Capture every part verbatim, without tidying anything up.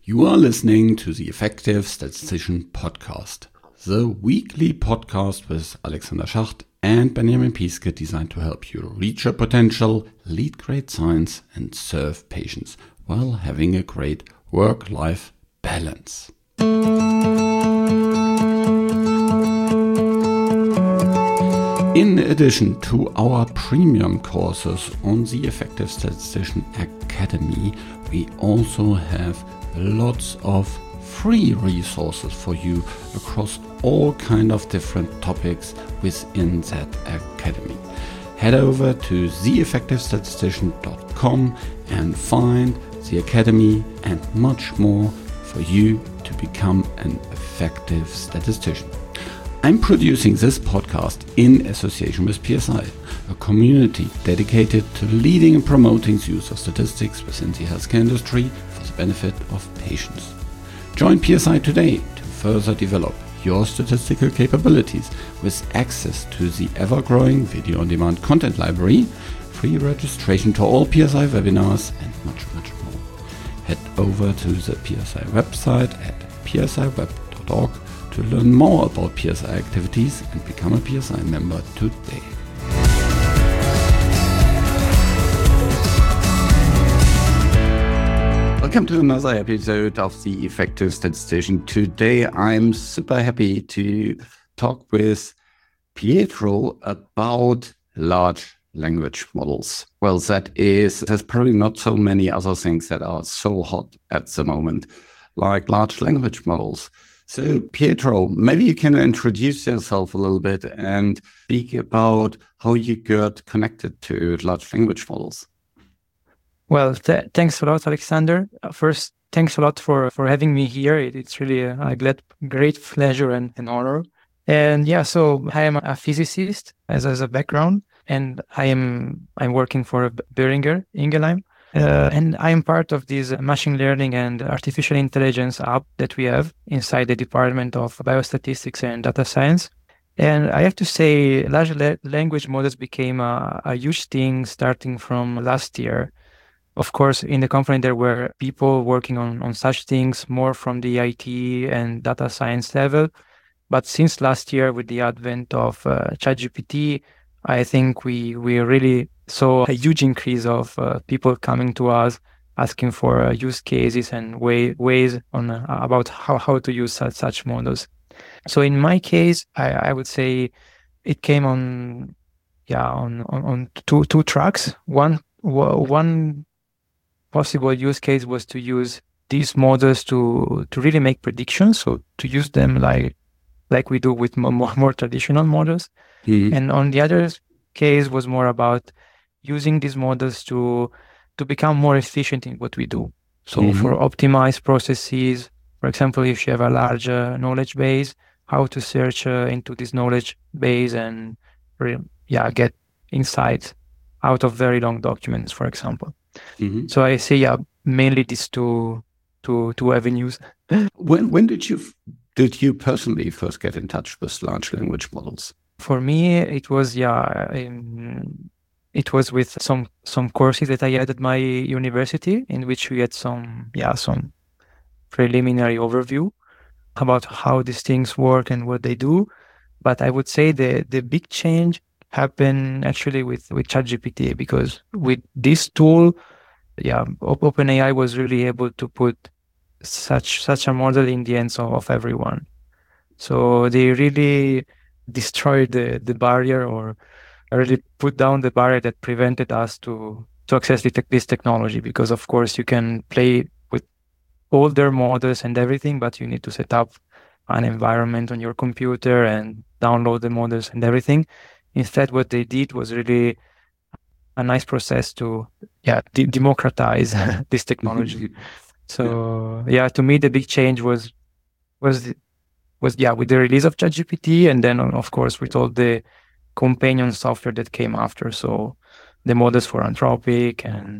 You are listening to the Effective Statistician Podcast, the weekly podcast with Alexander Schacht and Benjamin Piske designed to help you reach your potential, lead great science, and serve patients while having a great work-life balance. In addition to our premium courses on the Effective Statistician Academy, we also have lots of free resources for you across all kind of different topics within that academy. Head over to the effective statistician dot com and find the academy and much more for you to become an effective statistician. I'm producing this podcast in association with P S I, a community dedicated to leading and promoting the use of statistics within the healthcare industry for the benefit of patients. Join P S I today to further develop your statistical capabilities with access to the ever-growing video-on-demand content library, free registration to all P S I webinars, and much, much more. Head over to the P S I website at p s i web dot org to learn more about P S I activities and become a P S I member today. Welcome to another episode of The Effective Statistician. Today I'm super happy to talk with Pietro about large language models. Well, that is, there's probably not so many other things that are so hot at the moment, like large language models. So, Pietro, maybe you can introduce yourself a little bit and speak about how you got connected to large language models. Well, th- thanks a lot, Alexander. Uh, first, thanks a lot for, for having me here. It, it's really a, a glad, great pleasure and an honor. And yeah, so I am a physicist as, as a background, and I am I'm working for Boehringer Ingelheim. Uh, and I am part of this machine learning and artificial intelligence app that we have inside the Department of Biostatistics and Data Science. And I have to say, large la- language models became a, a huge thing starting from last year. Of course, in the company, there were people working on, on such things more from the I T and data science level. But since last year, with the advent of uh, ChatGPT, I think we, we really saw a huge increase of uh, people coming to us asking for uh, use cases and way, ways on uh, about how, how to use such, such models. So in my case, I, I would say it came on yeah on, on, on two two tracks. One one possible use case was to use these models to to really make predictions, so to use them like like we do with more, more traditional models. Mm-hmm. And on the other case was more about using these models to to become more efficient in what we do. So mm-hmm. for optimized processes, for example, if you have a large uh, knowledge base, how to search uh, into this knowledge base and re- yeah get insights out of very long documents, for example. Mm-hmm. So I say yeah mainly these two two two avenues. when when did you did you personally first get in touch with large language models? For me, it was yeah. Um, It was with some some courses that I had at my university, in which we had some yeah some preliminary overview about how these things work and what they do. But I would say the the big change happened actually with with ChatGPT, because with this tool, yeah, OpenAI was really able to put such such a model in the hands of, of everyone. So they really destroyed the the barrier, or really put down the barrier that prevented us to to access the te- this technology, because of course you can play with older models and everything, but you need to set up an environment on your computer and download the models and everything. Instead, what they did was really a nice process to yeah de- democratize this technology. So yeah. yeah, to me the big change was was was yeah with the release of ChatGPT, and then of course with all the companion software that came after, so the models for Anthropic and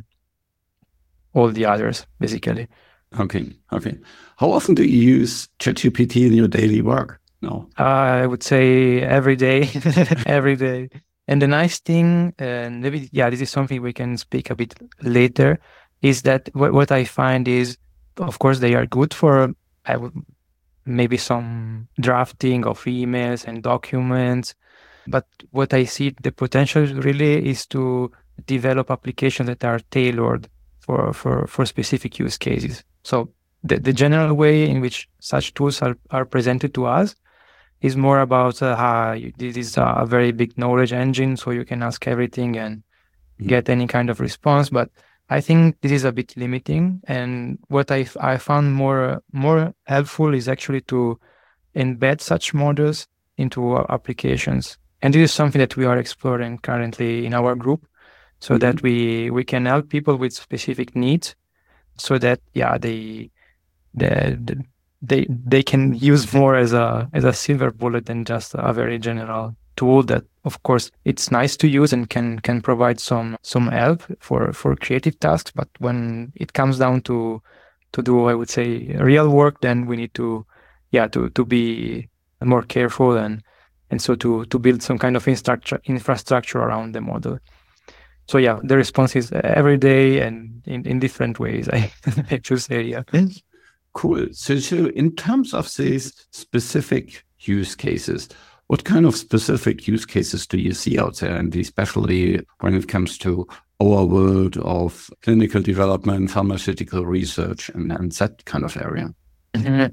all the others, basically. Okay, okay. How often do you use ChatGPT in your daily work? No, uh, I would say every day, every day. And the nice thing, and maybe yeah, this is something we can speak a bit later, is that what what I find is of course, they are good for I would, maybe some drafting of emails and documents. But what I see the potential really is to develop applications that are tailored for, for, for specific use cases. So the, the general way in which such tools are, are presented to us is more about uh, how this is a very big knowledge engine, so you can ask everything and mm-hmm. get any kind of response. But I think this is a bit limiting. And what I, I found more more helpful is actually to embed such models into our applications. And this is something that we are exploring currently in our group, so mm-hmm. that we we can help people with specific needs, so that yeah they the, the they they can use more as a as a silver bullet than just a very general tool that, of course, it's nice to use and can can provide some some help for for creative tasks. But when it comes down to to do, I would say, real work, then we need to yeah to to be more careful and and so to to build some kind of infrastructure infrastructure around the model. So yeah, the response is every day and in, in different ways, I, I should say. Yeah. Cool. So, so in terms of these specific use cases, what kind of specific use cases do you see out there? And especially when it comes to our world of clinical development, pharmaceutical research, and, and that kind of area? Mm-hmm.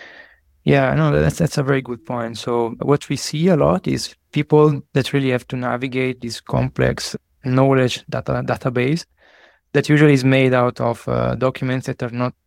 Yeah, no, that's that's a very good point. So what we see a lot is people that really have to navigate this complex knowledge data database that usually is made out of uh, documents that are not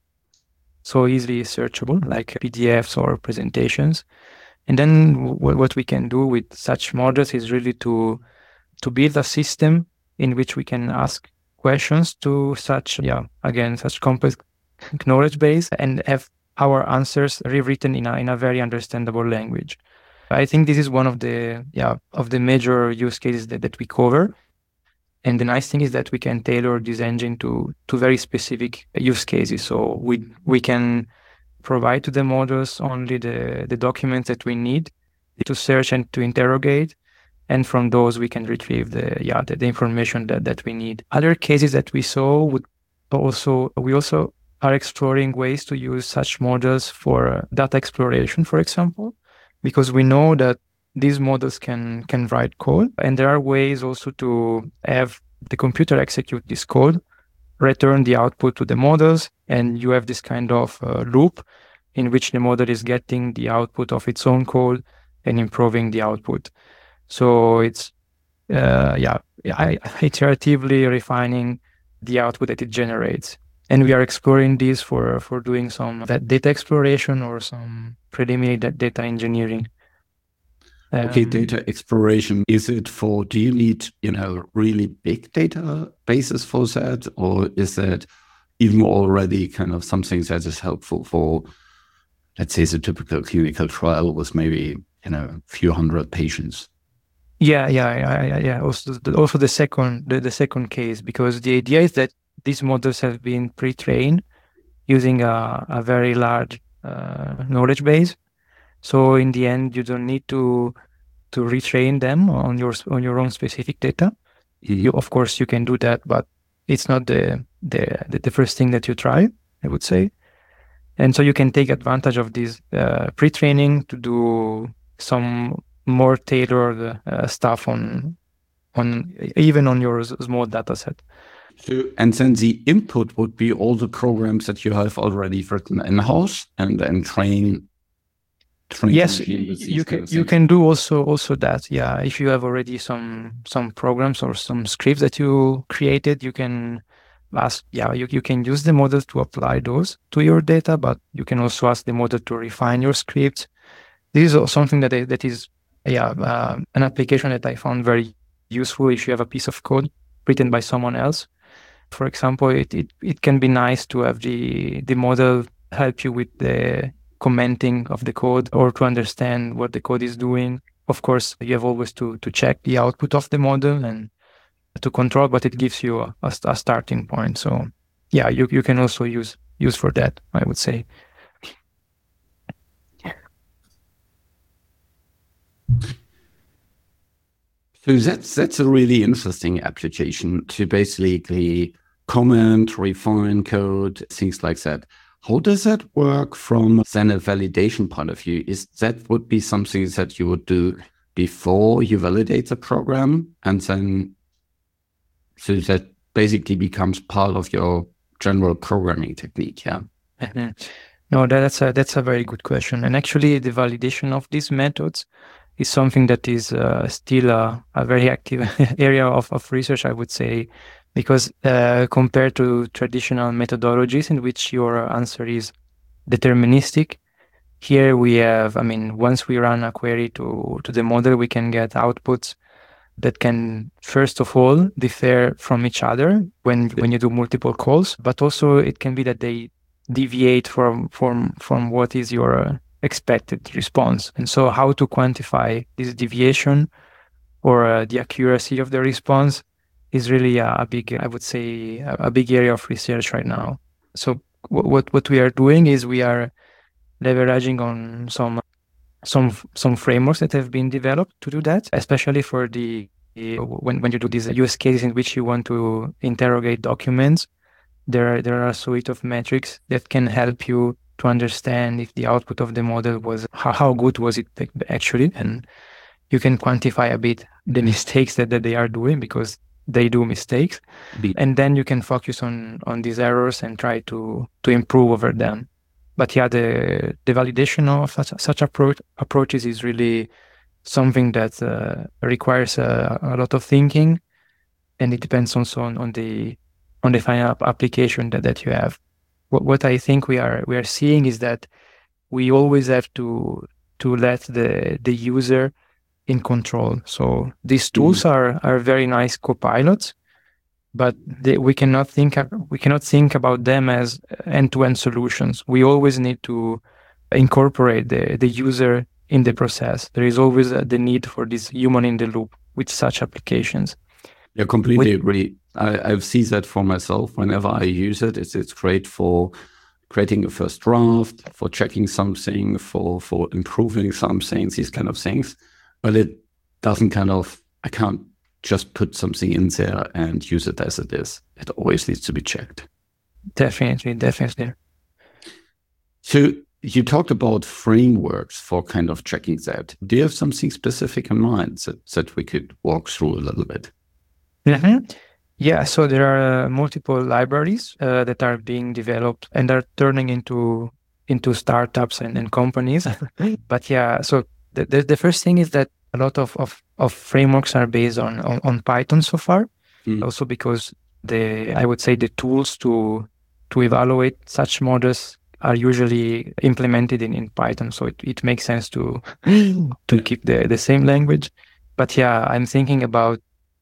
so easily searchable, like P D Fs or presentations. And then w- what we can do with such models is really to to build a system in which we can ask questions to such, yeah, again, such complex knowledge base and have our answers rewritten in a in a very understandable language. I think this is one of the yeah of the major use cases that, that we cover. And the nice thing is that we can tailor this engine to to very specific use cases. So we we can provide to the models only the, the documents that we need to search and to interrogate. And from those, we can retrieve the yeah the, the information that, that we need. Other cases that we saw would also, we also are exploring ways to use such models for uh, data exploration, for example, because we know that these models can can write code. And there are ways also to have the computer execute this code, return the output to the models, and you have this kind of uh, loop in which the model is getting the output of its own code and improving the output. So it's uh, yeah, I, iteratively refining the output that it generates. And we are exploring this for, for doing some that data exploration or some preliminary data engineering. Okay, um, data exploration. Is it for, do you need, you know, really big databases for that? Or is that even already kind of something that is helpful for, let's say, the typical clinical trial with maybe, you know, a few hundred patients? Yeah, yeah, yeah, yeah. Also, the, also the second, the, the second case, because the idea is that these models have been pre-trained using a, a very large uh, knowledge base. So in the end, you don't need to to retrain them on your on your own specific data. Mm-hmm. You, of course, you can do that, but it's not the, the the first thing that you try, I would say. And so you can take advantage of this uh, pre-training to do some more tailored uh, stuff on on even on your small data set. So, and then the input would be all the programs that you have already written in-house and then train. train yes, you can you can do also also that. Yeah, if you have already some some programs or some scripts that you created, you can ask. Yeah, you, you can use the model to apply those to your data, but you can also ask the model to refine your scripts. This is something that I, that is yeah uh, an application that I found very useful if you have a piece of code written by someone else. For example, it, it, it can be nice to have the, the model help you with the commenting of the code or to understand what the code is doing. Of course, you have always to, to check the output of the model and to control, but it gives you a, a, a starting point. So yeah, you, you can also use use for that, I would say. So that's that's a really interesting application to basically comment, refine code, things like that. How does that work from then a validation point of view? Is that would be something that you would do before you validate the program, and then so that basically becomes part of your general programming technique? Yeah. Mm-hmm. No, that's a that's a very good question. And actually, the validation of these methods is something that is uh, still a, a very active area of, of research, I would say, because uh, compared to traditional methodologies in which your answer is deterministic, here we have, I mean, once we run a query to, to the model, we can get outputs that can, first of all, differ from each other when, when you do multiple calls, but also it can be that they deviate from, from, from what is your uh, expected response. And so how to quantify this deviation or uh, the accuracy of the response is really a, a big, I would say, a, a big area of research right now. So w- what what we are doing is we are leveraging on some some some frameworks that have been developed to do that, especially for the when when you do these use cases in which you want to interrogate documents. There are, there are a suite of metrics that can help you to understand if the output of the model was, how, how good was it actually, and you can quantify a bit the mistakes that, that they are doing, because they do mistakes. Be- and then you can focus on, on these errors and try to, to improve over them. But yeah, the, the validation of such, such approach, approaches is really something that uh, requires a, a lot of thinking, and it depends also on, on the on the final application that, that you have. What, what I think we are we are seeing is that we always have to to let the the user in control. So these tools mm-hmm. are are very nice co-pilots, but they, we cannot think we cannot think about them as end-to-end solutions. We always need to incorporate the the user in the process. There is always a, the need for this human in the loop with such applications. Yeah, completely agree. I, I've seen that for myself. Whenever I use it, it's it's great for creating a first draft, for checking something, for for improving something, these kind of things. But it doesn't kind of, I can't just put something in there and use it as it is. It always needs to be checked. Definitely, definitely. So you talked about frameworks for kind of checking that. Do you have something specific in mind that, that we could walk through a little bit? Mm-hmm. Yeah, so there are uh, multiple libraries uh, that are being developed and are turning into into startups and, and companies. But yeah, so the, the the first thing is that a lot of, of, of frameworks are based on, on, on Python so far. Mm. Also because the I would say the tools to to evaluate such models are usually implemented in, in Python. So it, it makes sense to to keep the, the same language. But yeah, I'm thinking about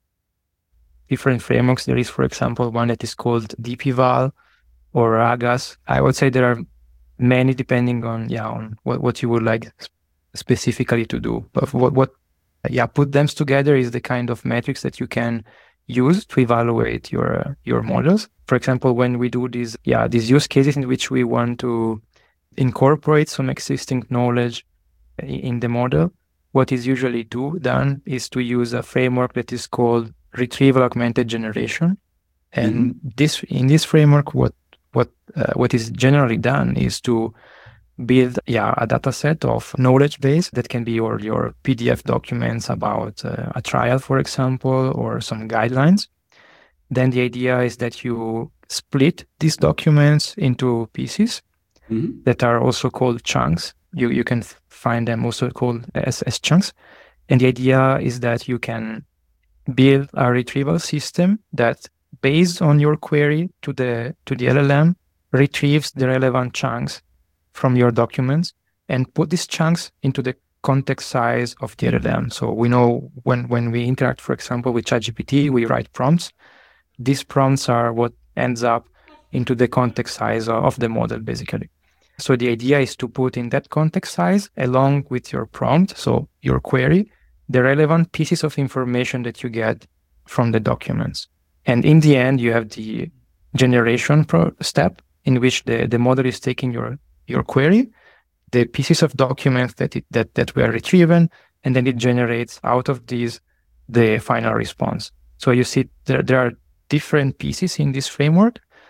different frameworks. There is, for example, one that is called D P Val or Ragas. I would say there are many depending on yeah on what, what you would like specifically to do. But what what yeah put them together is the kind of metrics that you can use to evaluate your your models. For example, when we do these yeah these use cases in which we want to incorporate some existing knowledge in the model, what is usually do done is to use a framework that is called retrieval augmented generation. And mm-hmm. this in this framework, what what uh, what is generally done is to build yeah a data set of knowledge base that can be your your P D F documents about uh, a trial, for example, or some guidelines. Then the idea is that you split these documents into pieces mm-hmm. that are also called chunks. You you can find them also called as, as chunks. And the idea is that you can build a retrieval system that, based on your query to the to the L L M, retrieves the relevant chunks from your documents and put these chunks into the context size of the L L M. So we know when, when we interact, for example, with ChatGPT, we write prompts. These prompts are what ends up into the context size of the model, basically. So the idea is to put in that context size, along with your prompt, so your query, the relevant pieces of information that you get from the documents. And in the end, you have the generation pro- step in which the, the model is taking your, your query, the pieces of documents that, it, that, that were retrieved, and then it generates out of these the final response. So you see there, there are different pieces in this framework,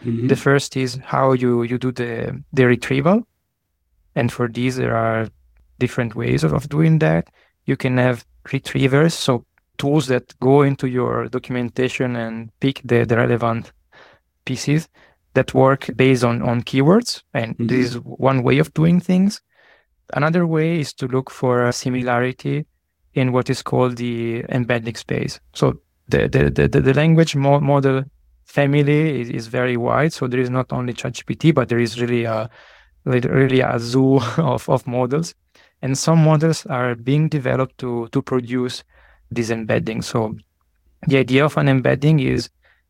Mm-hmm. The first is how you, you do the, the retrieval. And for these, there are different ways of, of doing that. You can have retrievers, so tools that go into your documentation and pick the, the relevant pieces that work based on, on keywords. And mm-hmm. this is one way of doing things. Another way is to look for a similarity in what is called the embedding space. So the, the, the, the language mo- model family is, is very wide. So there is not only ChatGPT, but there is really a, really a zoo of, of models. And some models are being developed to, to produce this embedding. So the idea of an embedding is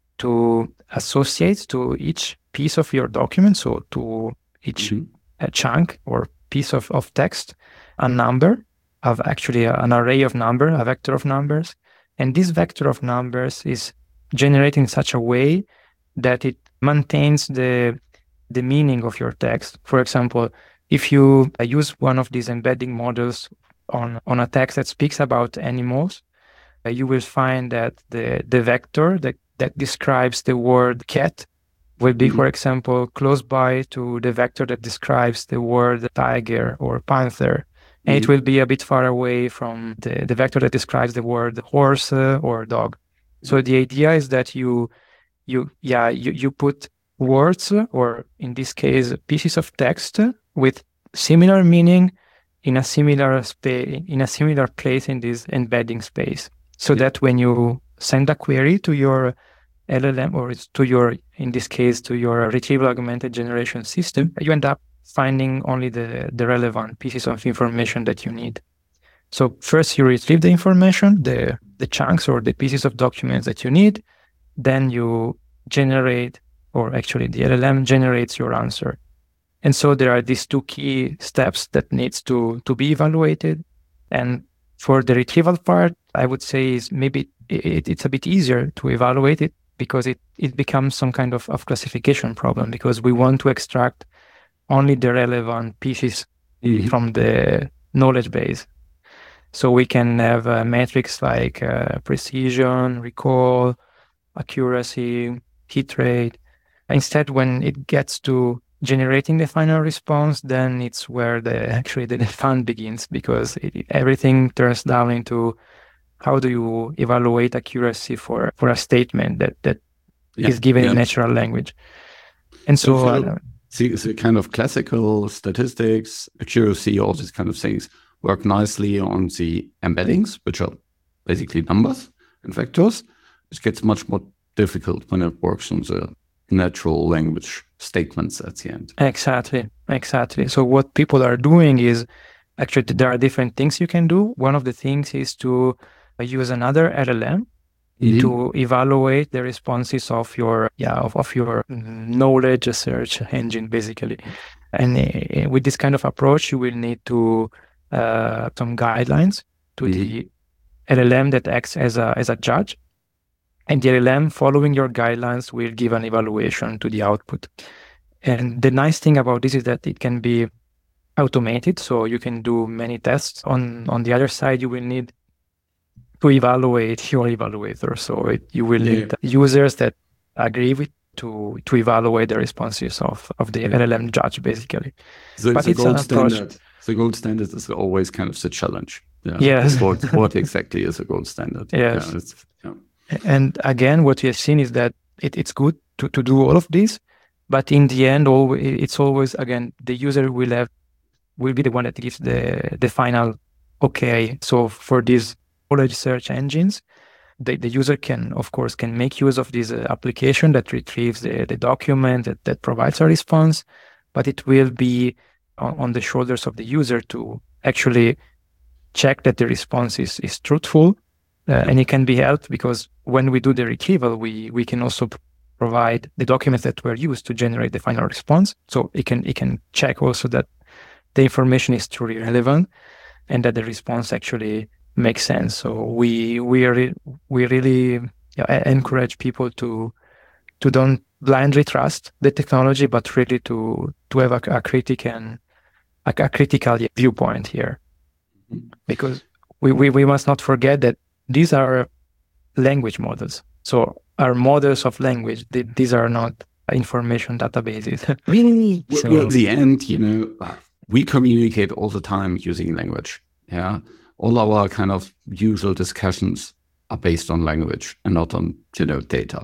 to associate to each piece of your document, so to each mm-hmm. uh, chunk or piece of, of text, a number of actually an array of number, a vector of numbers. And this vector of numbers is generated in such a way that it maintains the, the meaning of your text. For example, if you uh, use one of these embedding models on, on a text that speaks about animals, uh, you will find that the, the vector that, that describes the word cat will be, mm-hmm. for example, close by to the vector that describes the word tiger or panther. And mm-hmm. it will be a bit far away from the, the vector that describes the word horse uh, or dog. Mm-hmm. So the idea is that you, you, yeah, you, you put words, or in this case, pieces of text with similar meaning in a similar space, in a similar place in this embedding space. So yeah. that when you send a query to your L L M, or it's to your, in this case, to your retrieval augmented generation system, you end up finding only the, the relevant pieces of information that you need. So first you retrieve the information, the, the chunks or the pieces of documents that you need, then you generate, or actually the L L M generates your answer. And so there are these two key steps that needs to, to be evaluated. And for the retrieval part, I would say is maybe it, it's a bit easier to evaluate it, because it, it becomes some kind of, of classification problem, because we want to extract only the relevant pieces mm-hmm. from the knowledge base. So we can have uh, metrics like uh, precision, recall, accuracy, hit rate. Instead, when it gets to generating the final response, then it's where the actually the fun begins, because it, everything turns down into how do you evaluate accuracy for, for a statement that, that yeah, is given yeah. in natural language. And so, so uh, see, so kind of classical statistics, accuracy, all these kind of things work nicely on the embeddings, which are basically numbers and vectors. It gets much more difficult when it works on the natural language statements at the end. Exactly, exactly. So what people are doing is, actually there are different things you can do. One of the things is to use another L L M mm-hmm. to evaluate the responses of your yeah of, of your knowledge search engine, basically. And uh, with this kind of approach, you will need to uh, some guidelines to mm-hmm. the L L M that acts as a as a judge. And the L L M, following your guidelines, will give an evaluation to the output. And the nice thing about this is that it can be automated, so you can do many tests. On on the other side, you will need to evaluate your evaluator. So it, you will yeah. need users that agree with to to evaluate the responses of, of the yeah. L L M judge, basically. So but the it's gold standard. The gold standard is always kind of the challenge. Yeah. Yes. what, what exactly is a gold standard? Yes. Yeah, it's, yeah. And again, what we have seen is that it, it's good to, to do all of this, but in the end, always, it's always, again, the user will have will be the one that gives the the final okay. So for these knowledge search engines, the, the user can, of course, can make use of this uh, application that retrieves the, the document that, that provides a response, but it will be on, on the shoulders of the user to actually check that the response is, is truthful. Uh, and it can be helped because when we do the retrieval, we we can also p- provide the documents that were used to generate the final response. So it can it can check also that the information is truly relevant and that the response actually makes sense. So we we re- we really yeah, encourage people to to don't blindly trust the technology, but really to to have a, a critical and a, a critical viewpoint here, because we, we we must not forget that these are language models. So are models of language. These are not information databases. Really? So, well, in the end, you know, we communicate all the time using language. Yeah. All our kind of usual discussions are based on language and not on, you know, data.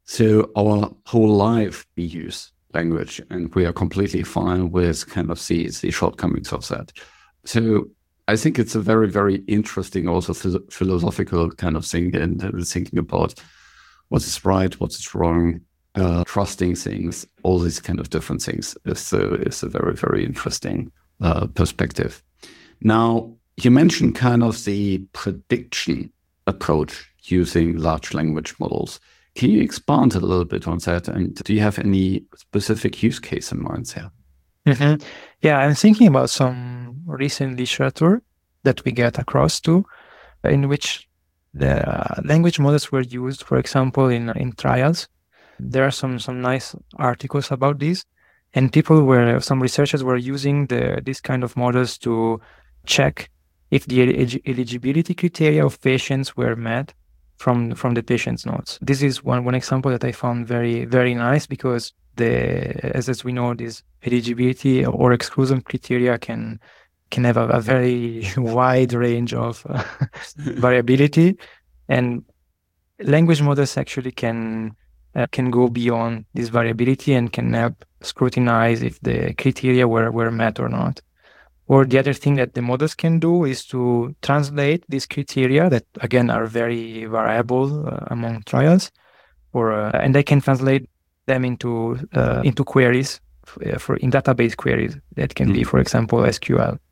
So our whole life we use language, and we are completely fine with kind of the, the shortcomings of that. So I think it's a very, very interesting also phys- philosophical kind of thing, and uh, thinking about what is right, what is wrong, uh, trusting things, all these kind of different things is, uh, is a very, very interesting uh, perspective. Now, you mentioned kind of the prediction approach using large language models. Can you expand a little bit on that? And do you have any specific use case in mind there? Mm-hmm. Yeah, I'm thinking about some recent literature that we get across to, in which the language models were used, for example, in in trials. There are some some nice articles about this, and people were some researchers were using the this kind of models to check if the elig- eligibility criteria of patients were met from from the patient's notes. This is one one example that I found very very nice, because the as as we know, this eligibility or exclusion criteria can can have a, a very wide range of uh, variability, and language models actually can uh, can go beyond this variability and can help scrutinize if the criteria were were met or not. Or the other thing that the models can do is to translate these criteria that, again, are very variable uh, among trials, or uh, and they can translate them into uh, into queries f- uh, for in database queries that can mm. be, for example, S Q L.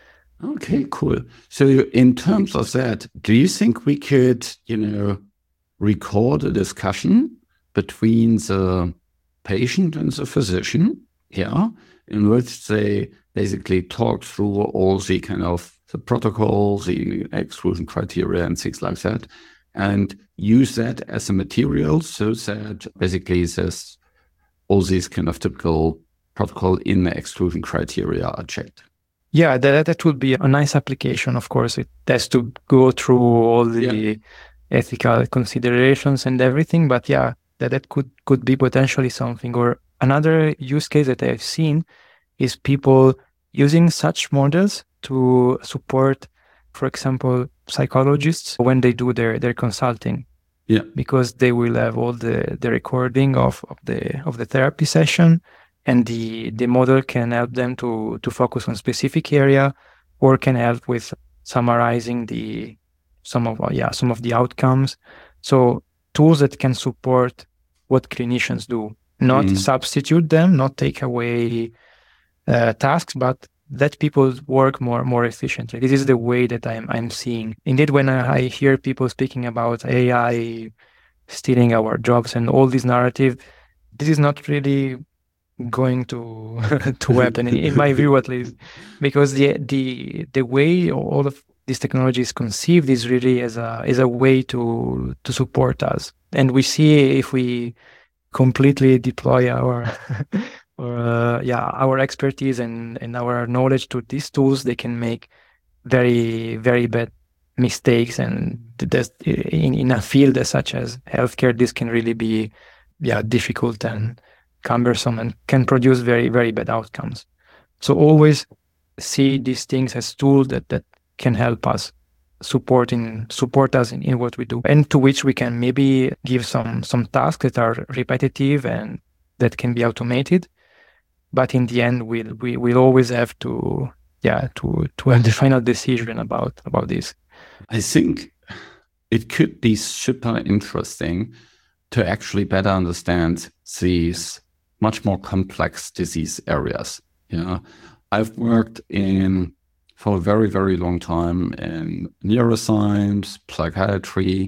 Okay, cool. So in terms of that, do you think we could, you know, record a discussion between the patient and the physician, yeah, in which they basically talk through all the kind of the protocols, the exclusion criteria and things like that, and use that as a material so that basically there's all these kind of typical protocol in the exclusion criteria are checked. Yeah, that that would be a nice application. Of course, it has to go through all the yeah. ethical considerations and everything, but yeah, that, that could, could be potentially something. Or another use case that I've seen is people using such models to support, for example, psychologists when they do their, their consulting. Yeah. Because they will have all the, the recording of, of the of the therapy session, and the, the model can help them to, to focus on specific area, or can help with summarizing the some of yeah some of the outcomes. So tools that can support what clinicians do, not mm. substitute them, not take away uh, tasks, but let people work more more efficiently. This is the way that I'm I'm seeing. Indeed, when I, I hear people speaking about A I stealing our jobs and all this narrative, this is not really going to to happen, in, in my view at least, because the the the way all of this technology is conceived is really as a as a way to to support us. And we see if we completely deploy our or uh, yeah our expertise and, and our knowledge to these tools, they can make very very bad mistakes. And in, in a field such as healthcare, this can really be yeah difficult and cumbersome and can produce very very bad outcomes. So always see these things as tools that that can help us support in support us in, in what we do, and to which we can maybe give some some tasks that are repetitive and that can be automated. But in the end, we'll we will always have to yeah to to have the final decision about about this. I think it could be super interesting to actually better understand these much more complex disease areas. Yeah, I've worked in for a very, very long time in neuroscience, psychiatry,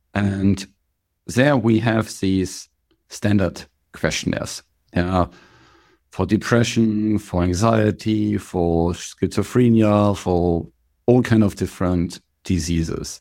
and there we have these standard questionnaires. Yeah, for depression, for anxiety, for schizophrenia, for all kind of different diseases.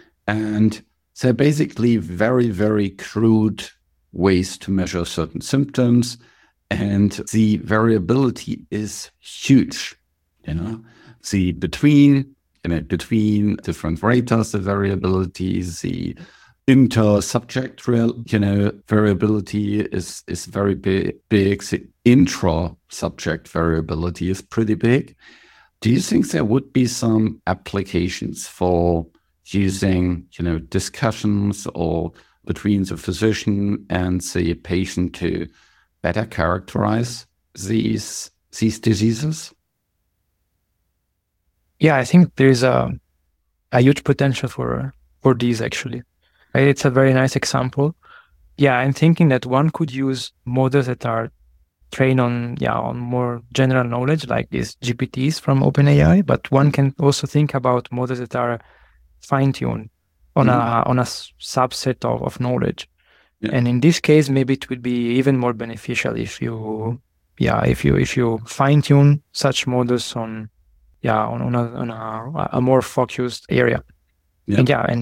And they're basically very, very crude ways to measure certain symptoms, and the variability is huge, you know. The between, you know, between different raters, the variability, the inter-subject, real, you know, variability is is very big. Big. The intra-subject variability is pretty big. Do you think there would be some applications for using, you know, discussions or between the physician and the patient to better characterize these these diseases? Yeah, I think there's a a huge potential for for these actually. It's a very nice example. Yeah, I'm thinking that one could use models that are trained on yeah on more general knowledge like these G P Ts from OpenAI, but one can also think about models that are fine-tuned on mm-hmm. a on a subset of, of knowledge. Yeah. And in this case, maybe it would be even more beneficial if you yeah if you if you fine-tune such models on yeah on, on a on a, a more focused area. Yeah. And yeah,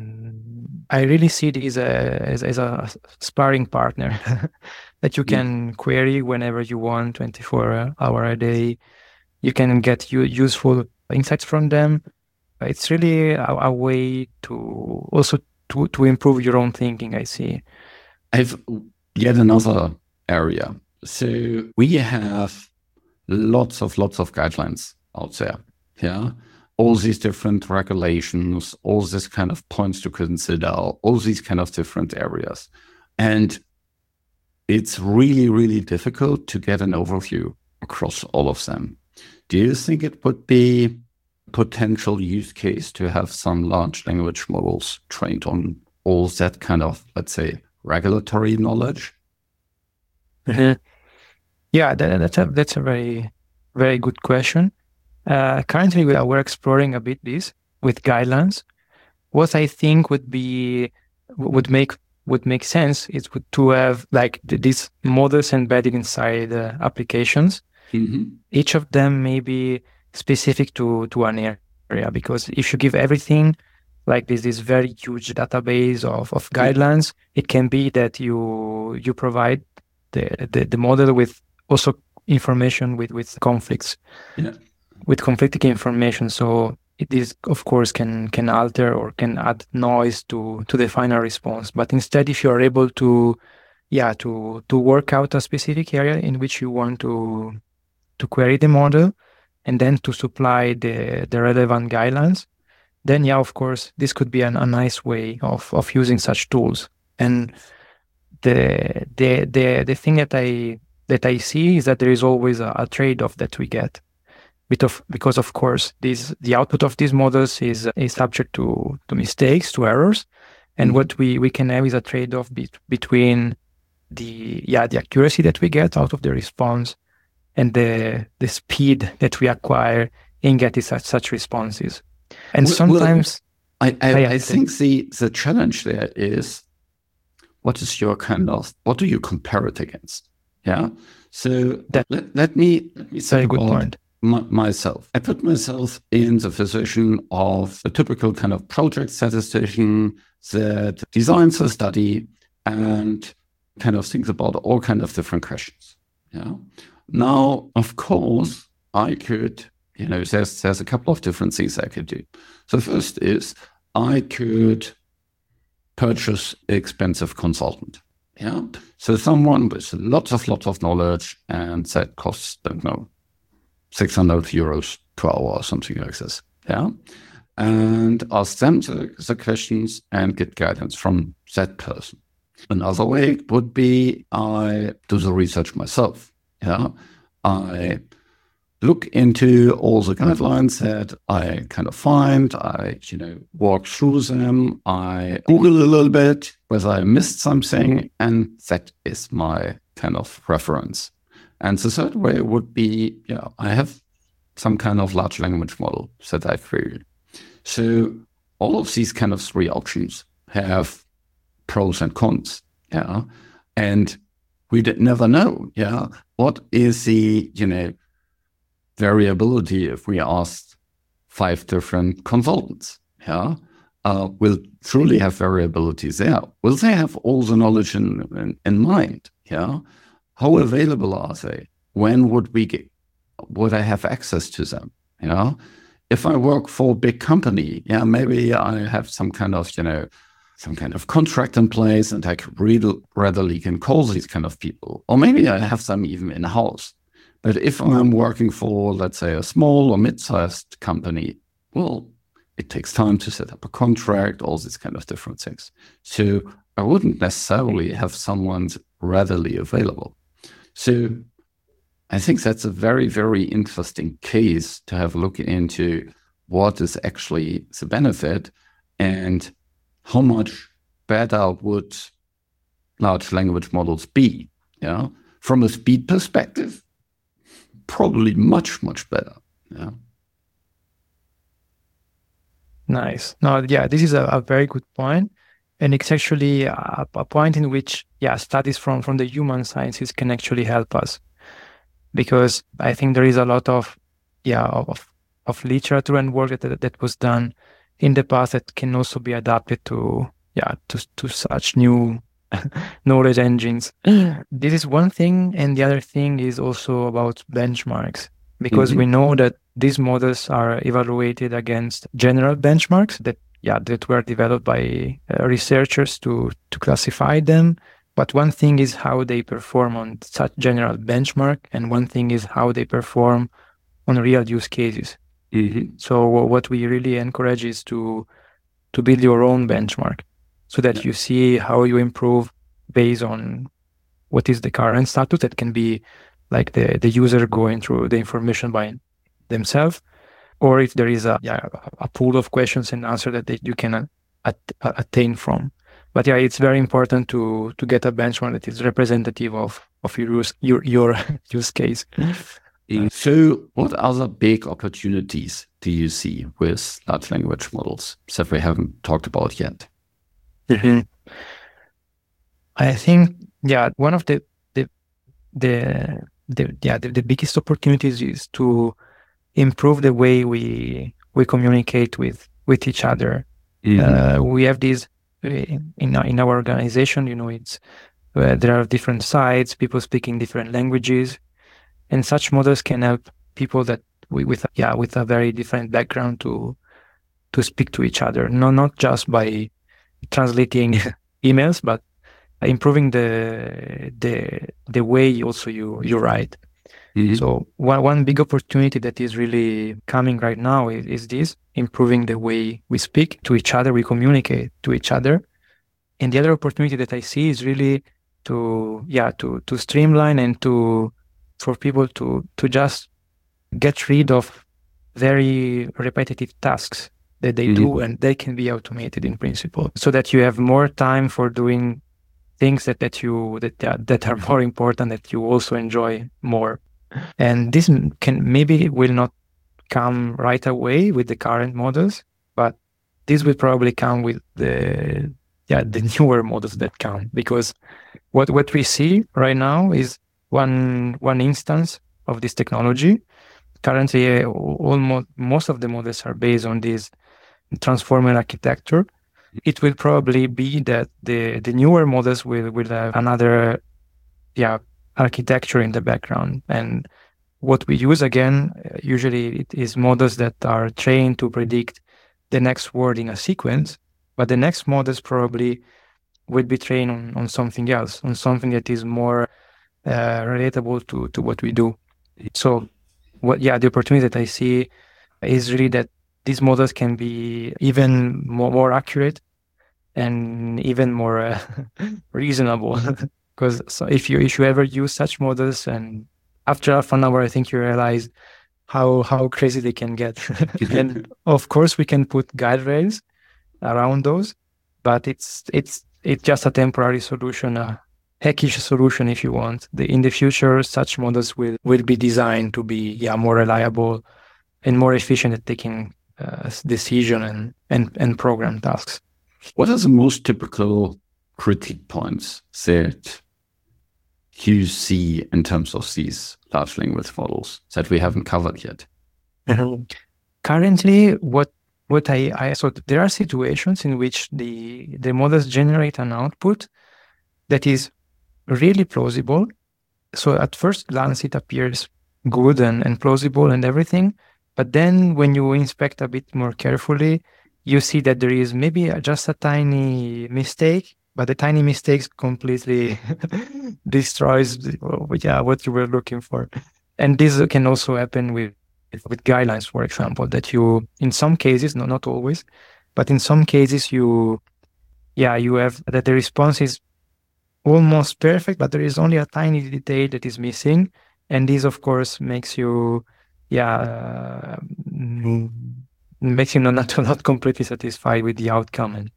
and I really see this as, as a sparring partner that you can yeah. query whenever you want, twenty-four hours a day. You can get you, useful insights from them. It's really a, a way to also to, to improve your own thinking, I see. I've yet another area. So we have lots of lots of guidelines out there. Yeah. All these different regulations, all this kind of points to consider, all these kind of different areas. And it's really, really difficult to get an overview across all of them. Do you think it would be a potential use case to have some large language models trained on all that kind of, let's say, regulatory knowledge? Mm-hmm. Yeah, that, that's a that's a very, very good question. Uh, currently, we are, we're exploring a bit this with guidelines. What I think would be would make would make sense is to have like these models embedded inside uh, applications. Mm-hmm. Each of them may be specific to to an area, because if you give everything like this this very huge database of, of guidelines, it can be that you you provide the the, the model with also information with with conflicts. Yeah. With conflicting information, so it is of course can can alter or can add noise to to the final response. But instead, if you are able to, yeah, to to work out a specific area in which you want to to query the model, and then to supply the the relevant guidelines, then yeah, of course, this could be an, a nice way of of using such tools. And the the the the thing that I that I see is that there is always a, a trade-off that we get. Of, because of course this the output of these models is is subject to to mistakes, to errors, and mm-hmm. what we we can have is a trade-off be, between the yeah the accuracy that we get out of the response and the the speed that we acquire in getting such such responses. And well, sometimes well, I I, I, I think the the challenge there is, what is your kind of what do you compare it against? Yeah. So that, let, let me let me say a good point. My, myself. I put myself in the position of a typical kind of project statistician that designs a study and kind of thinks about all kind of different questions. Yeah. Now, of course, I could, you know, there's there's a couple of different things I could do. So first is I could purchase an expensive consultant. Yeah. So someone with lots of lots of knowledge, and that costs, don't know, six hundred euros per hour or something like this. Yeah. And ask them the, the questions and get guidance from that person. Another way would be I do the research myself. Yeah. I look into all the guidelines that I kind of find. I, you know, walk through them. I Google a little bit whether I missed something, and that is my kind of reference. And the third way would be, yeah, I have some kind of large language model that I created. So all of these kind of three options have pros and cons, yeah. And we did never know, yeah, what is the, you know, variability if we asked five different consultants, yeah. Uh, will truly have variability there. Will they have all the knowledge in, in, in mind, yeah? How available are they? When would we get, would I have access to them? You know, if I work for a big company, yeah, maybe I have some kind of, you know, some kind of contract in place and I could readily, readily can call these kind of people. Or maybe I have some even in-house. But if I'm working for, let's say, a small or mid-sized company, well, it takes time to set up a contract, all these kind of different things. So I wouldn't necessarily have someone readily available. So I think that's a very, very interesting case to have a look into what is actually the benefit and how much better would large language models be. Yeah, from a speed perspective, probably much, much better. Yeah. Nice. No, yeah, this is a, a very good point. And it's actually a, a point in which, yeah, studies from, from the human sciences can actually help us. Because I think there is a lot of, yeah, of, of literature and work that, that was done in the past that can also be adapted to, yeah, to, to such new knowledge engines. This is one thing. And the other thing is also about benchmarks, because mm-hmm. we know that these models are evaluated against general benchmarks that, yeah, that were developed by uh, researchers to, to classify them. But one thing is how they perform on such general benchmark, and one thing is how they perform on real use cases. Mm-hmm. So what we really encourage is to to build your own benchmark, so that yeah. you see how you improve based on what is the current status. That can be like the, the user going through the information by themselves, or if there is a yeah a pool of questions and answer that they, you can at, attain from. But yeah, it's very important to to get a benchmark that is representative of of your use, your your use case. So, what other big opportunities do you see with large language models that we haven't talked about yet? Mm-hmm. I think yeah, one of the the the, the yeah the, the biggest opportunities is to improve the way we we communicate with with each other. Mm-hmm. Uh, we have these. In our, in our organization, you know, it's uh, there are different sides, people speaking different languages, and such models can help people that we, with yeah with a very different background to to speak to each other. No, not just by translating emails, but improving the the the way also you you write. Mm-hmm. So one one big opportunity that is really coming right now is, is this, improving the way we speak to each other, we communicate to each other. And the other opportunity that I see is really to yeah to to streamline and to for people to to just get rid of very repetitive tasks that they mm-hmm. do, and they can be automated in principle, so that you have more time for doing things that, that you that that are more important, that you also enjoy more. And this can maybe will not come right away with the current models, but this will probably come with the yeah the newer models that come, because what what we see right now is one one instance of this technology. Currently, uh, almost most of the models are based on this transformer architecture. It will probably be that the the newer models will will have another yeah architecture in the background. And what we use again, usually it is models that are trained to predict the next word in a sequence, but the next models probably will be trained on, on something else, on something that is more uh, relatable to, to what we do. So what, yeah, the opportunity that I see is really that these models can be even more, more accurate and even more uh, reasonable. Because so if you if you ever use such models, and after half an hour, I think you realize how how crazy they can get. And of course, we can put guide rails around those, but it's it's it's just a temporary solution, a hackish solution, if you want. The, in the future, such models will will be designed to be yeah more reliable and more efficient at taking uh, decision and and and program tasks. What are the most typical critique points that you see in terms of these large language models that we haven't covered yet? Mm-hmm. Currently, what what I, I so there are situations in which the the models generate an output that is really plausible. So at first glance, it appears good and, and plausible and everything. But then when you inspect a bit more carefully, you see that there is maybe just a tiny mistake, but the tiny mistakes completely destroys the, yeah, what you were looking for. And this can also happen with, with guidelines, for example, that you, in some cases, no, not always, but in some cases you, yeah, you have that the response is almost perfect, but there is only a tiny detail that is missing. And this, of course, makes you, yeah, uh, makes you not, not completely satisfied with the outcome. And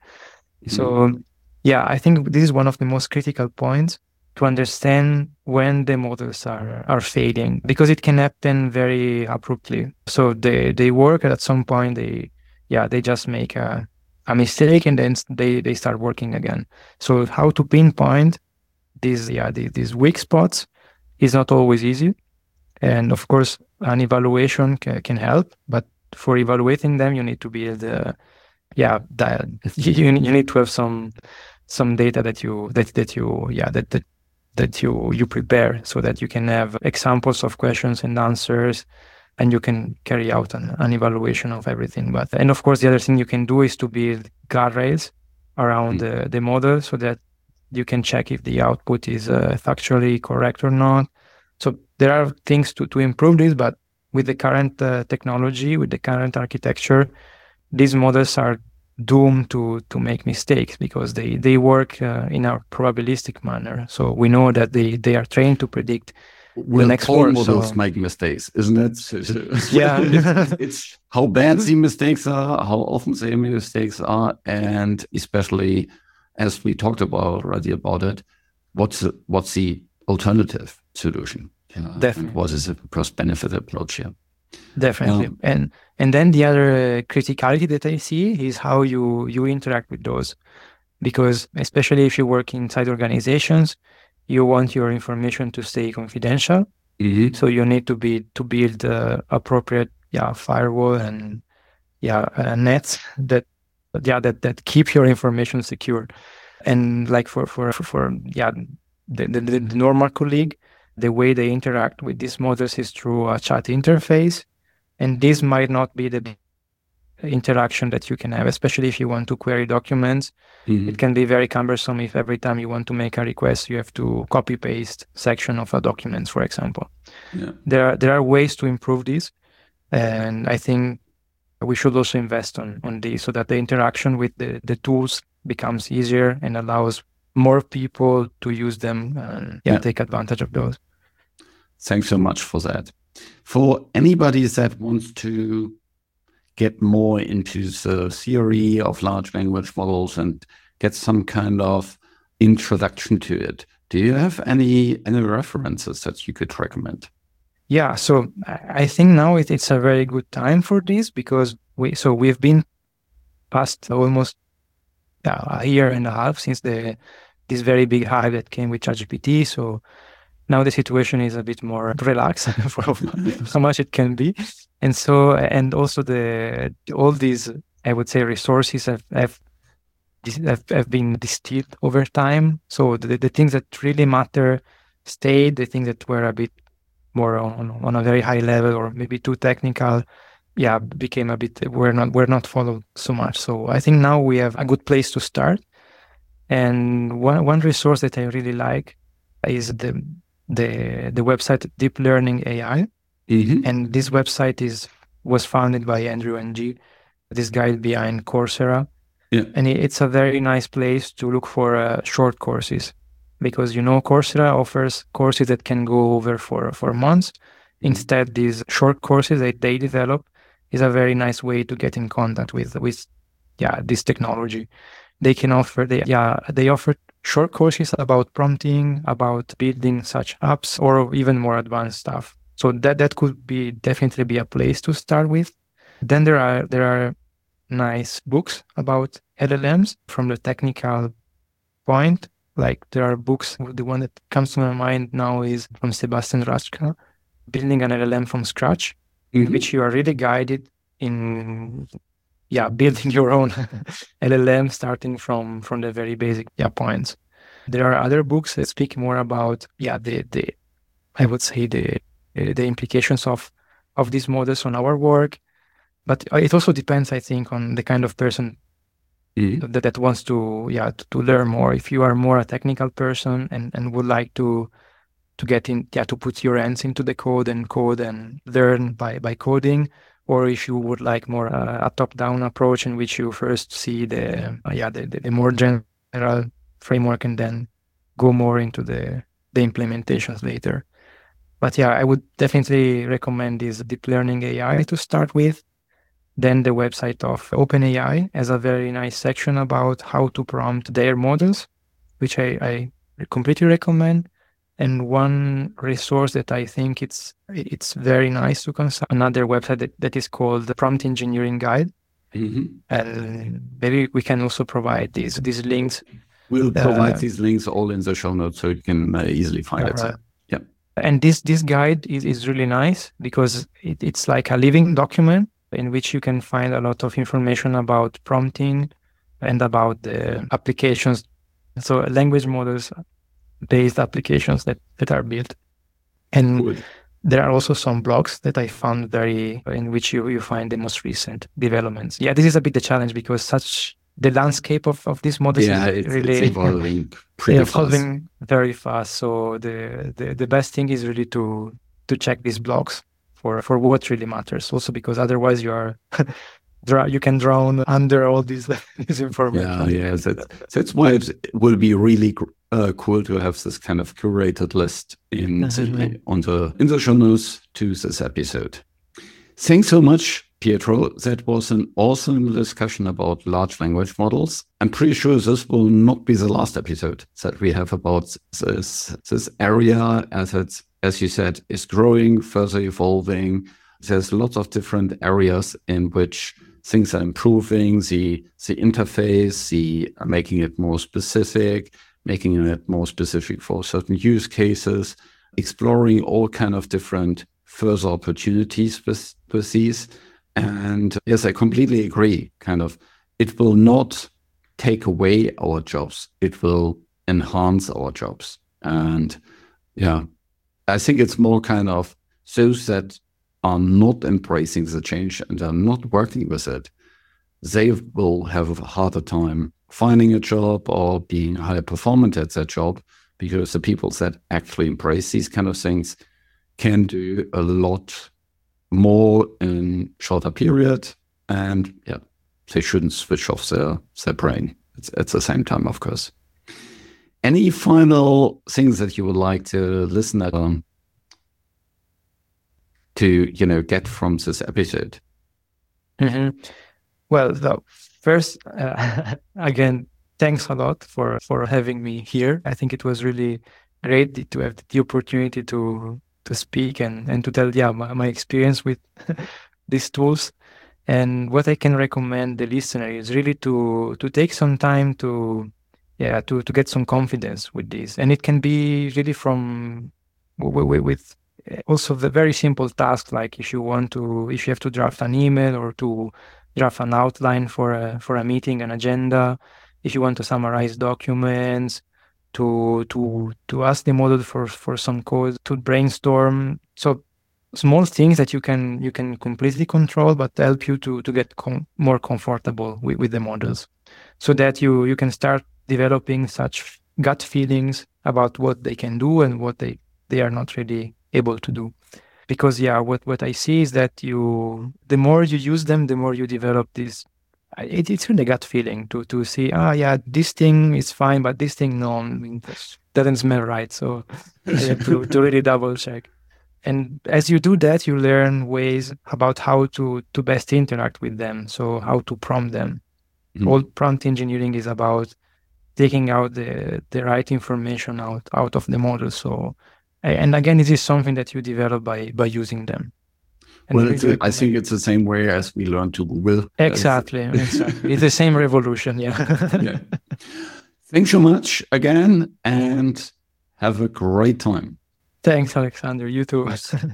so, yeah, I think this is one of the most critical points to understand when the models are, are failing, because it can happen very abruptly. So they, they work, and at some point they, yeah, they just make a, a mistake, and then they, they start working again. So how to pinpoint these, yeah, these, these weak spots is not always easy. And of course, an evaluation ca- can help, but for evaluating them, you need to build, uh, yeah, that you, you need to have some some data that you that that you yeah that that that you you prepare, so that you can have examples of questions and answers, and you can carry out an, an evaluation of everything. But and of course, the other thing you can do is to build guardrails around mm. the the model, so that you can check if the output is uh, factually correct or not. So there are things to, to improve this, but with the current uh, technology, with the current architecture, these models are doomed to to make mistakes, because they, they work uh, in a probabilistic manner. So we know that they, they are trained to predict well, the next all word. models So, make mistakes, isn't it? So, so yeah. it's, it's how bad the mistakes are, how often the mistakes are, and especially, as we talked about already about it, what's the, what's the alternative solution? Yeah, Definitely. What is the cost-benefit approach here? Definitely. Um, and and then the other uh, criticality that I see is how you you interact with those, because especially if you work inside organizations, you want your information to stay confidential. Mm-hmm. So you need to be to build uh, appropriate yeah firewall and yeah uh, nets that yeah that that keep your information secure. And like for for for, for yeah the, the the normal colleague, the way they interact with these models is through a chat interface. And this might not be the interaction that you can have, especially if you want to query documents. Mm-hmm. It can be very cumbersome if every time you want to make a request, you have to copy paste section of a document, for example. Yeah. There are there are ways to improve this. And I think we should also invest on, on this, so that the interaction with the, the tools becomes easier and allows more people to use them and yeah, yeah. take advantage of those. Thanks so much for that. For anybody that wants to get more into the theory of large language models and get some kind of introduction to it, do you have any any references that you could recommend? Yeah, so I think now it, it's a very good time for this, because we so we've been past almost uh, a year and a half since the this very big hype that came with ChatGPT. So now the situation is a bit more relaxed for how much it can be. And so, and also the all these, I would say, resources have have, have, have been distilled over time. So the, the things that really matter stayed, the things that were a bit more on, on a very high level or maybe too technical, yeah, became a bit, were not, were not followed so much. So I think now we have a good place to start. And one, one resource that I really like is the the the website Deep Learning A I. Mm-hmm. And this website is was founded by Andrew Ng, this guy behind Coursera. Yeah. And it's a very nice place to look for uh, short courses, because, you know, Coursera offers courses that can go over for, for months. Instead, these short courses that they develop is a very nice way to get in contact with, with yeah, this technology. They can offer, they, yeah, they offer short courses about prompting, about building such apps, or even more advanced stuff. So that, that could be definitely be a place to start with. Then there are there are nice books about L L Ms from the technical point. Like there are books, the one that comes to my mind now is from Sebastian Raschka, Building an L L M from Scratch, mm-hmm. in which you are really guided in yeah, building your own L L M, starting from, from the very basic yeah, points. There are other books that speak more about yeah the the I would say the the implications of of these models on our work. but it also depends, I think, on the kind of person mm-hmm. that, that wants to, yeah, to, to learn more. If you are more a technical person and, and would like to to get in, yeah, to put your hands into the code and code and learn by, by coding, or if you would like more uh, a top-down approach in which you first see the, uh, yeah, the, the, the more general framework and then go more into the, the implementations later. But yeah, I would definitely recommend this Deep Learning A I to start with. Then the website of OpenAI has a very nice section about how to prompt their models, which I, I completely recommend. And one resource that I think it's it's very nice to consult, another website that, that is called the Prompt Engineering Guide. Mm-hmm. And maybe we can also provide these these links. We'll provide uh, these links all in the show notes so you can uh, easily find it. Right. Yeah. And this this guide is, is really nice because it, it's like a living document in which you can find a lot of information about prompting and about the applications. So language models based applications that, that are built. And Good. There are also some blogs that I found very, in which you, you find the most recent developments. Yeah, this is a bit the challenge because such, the landscape of, of these models yeah, is it's, really it's evolving pretty evolving fast. very fast. So the, the, the best thing is really to, to check these blogs for, for what really matters. Also because otherwise you are, you can drown under all these, this information. Yeah, yeah. That's, that's why it will be really uh, cool to have this kind of curated list in the, on the, in the show notes to this episode. Thanks so much, Pietro. That was an awesome discussion about large language models. I'm pretty sure this will not be the last episode that we have about this, this area, as it's, as you said, is growing, further evolving. There's lots of different areas in which things are improving, the the interface, the uh, making it more specific, making it more specific for certain use cases, exploring all kind of different further opportunities with, with these. And yes, I completely agree. Kind of, it will not take away our jobs. It will enhance our jobs. And yeah, I think it's more kind of those that are not embracing the change and are not working with it, they will have a harder time finding a job or being higher performant at that job, because the people that actually embrace these kind of things can do a lot more in shorter period. And yeah, they shouldn't switch off their, their brain it's, at the same time, of course. Any final things that you would like to listen at um, to, you know, get from this episode? Mm-hmm. Well, so first, uh, again, thanks a lot for, for having me here. I think it was really great to have the opportunity to to speak and, and to tell, yeah, my, my experience with these tools. And what I can recommend the listener is really to to take some time to, yeah, to, to get some confidence with this. And it can be really from, with, with also the very simple tasks, like if you want to, if you have to draft an email or to draft an outline for a, for a meeting, an agenda, if you want to summarize documents, to to to ask the model for, for some code, to brainstorm. So small things that you can you can completely control, but help you to to get com- more comfortable with, with the models, so that you you can start developing such gut feelings about what they can do and what they, they are not really able to do. Because yeah, what, what I see is that you the more you use them, the more you develop this. It, it's really a gut feeling to to see, ah, yeah, this thing is fine, but this thing, no, I mean, doesn't smell right. So I have to, to really double check. And as you do that, you learn ways about how to, to best interact with them. So how to prompt them. Mm-hmm. All prompt engineering is about taking out the, the right information out, out of the model. So, and again, this is something that you develop by, by using them. Well, it's a, I think it's the same way as we learn to Google. Exactly, exactly. It's the same revolution, yeah. Yeah. Thanks so much again, and have a great time. Thanks, Alexander. You too.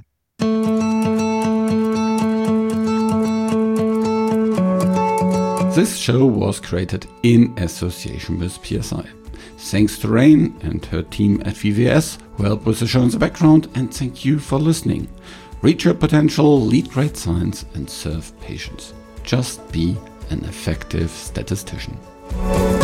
This show was created in association with P S I. Thanks to Rain and her team at V V S who help with the show in the background, and thank you for listening. Reach your potential, lead great science, and serve patients. Just be an effective statistician.